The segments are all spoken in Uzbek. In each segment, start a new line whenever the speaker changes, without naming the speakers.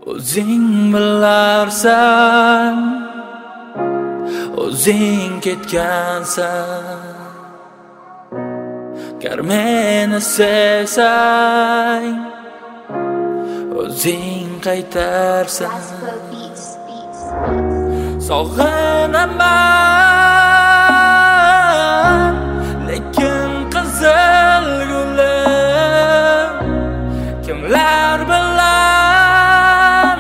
O'zing bilarsan, o'zing ketgansan. Gar meni sevsang, o'zing qaytarsan. Sog'inaman, lekin qizil gulim kimlar bilan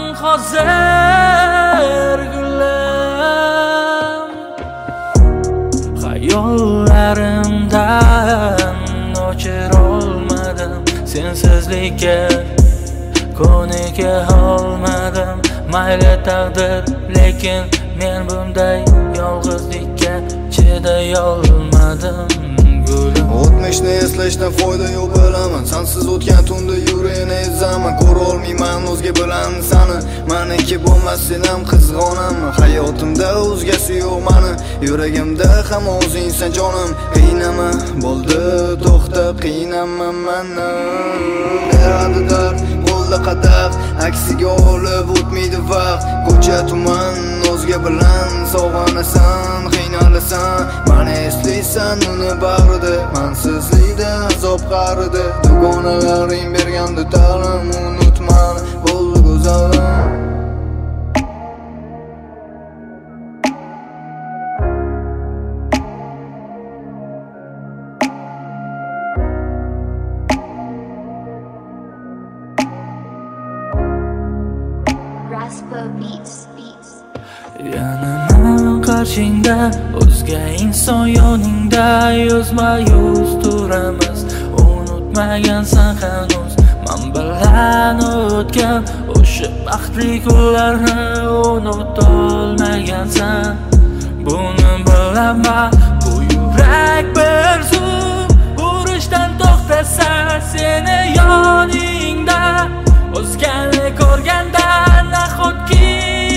hozir gulim. Hayollarimdan o'chira olmadim, sensizlikka ko'nika olmadim. Mayli taqdir, lekin men bunday yolg'izlikka chiday olmadim.
O'tmishni eslashdan foyda yo'q bilaman. Sensiz o'tgan tunda yurakni ezaman. Ko'ra olmayman o'zga bilan sani. Meniki bo'lmas sen ham qizg'onam. Hayotimda o'zgasi yo'q meni. Yuragimda ham o'zingsan jonim. Qiynama bo'ldi, to'xta, qiynama meni. Beradi dard, qo'lda qadaq, aksiga olib o'tmaydi vaqt. Ko'cha tuman o'zga bilan sog'anasan, qiynalasan. Meni eslaysan uni bag'rida, mansizlikda azob qaridi. Dugonalaring berganda ta'lim, unutma bo'ldi go'zalim.
Yana men qarshingda, o'zga inson yoningda, yuzma-yuz turamiz. Unutmagansan hanuz men bilan o'tgan o'sha baxtli kunlarni, unutolmagansan. Buni bilaman, bu yurak bir zum urishdan to'xtasa, seni yoningda o'zgani ko'rganda nahotki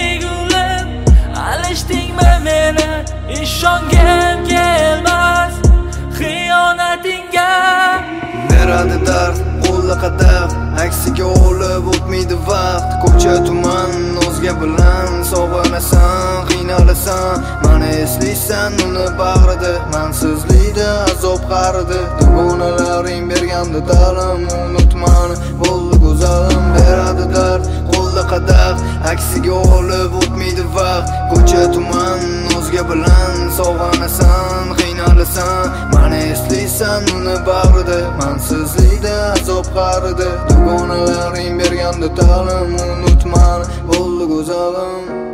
meni ishongim kelmas xiyonatingga.
Beradi dard, qo'lda qadaq, aksiga olib o'tmaydi vaqt. Ko'cha tuman o'zga bilan sog'anasan, qiynalasan. Meni eslaysan uni bag'rida, mansizlikda azob qaridi. Dugonalaring berganda ta'lim, unutma bo'ldi go'zalim. Beradi dard, qo'lda qadaq, aksiga olib o'tmaydi vaqt. Ko'cha tuman o'zga bilan sog'anasan, qiynalasan. Meni eslaysan uni bag'rida, mansizlikda azob qaridi. Dugonalaring berganda ta'lim, unutma bo'ldi go'zalim.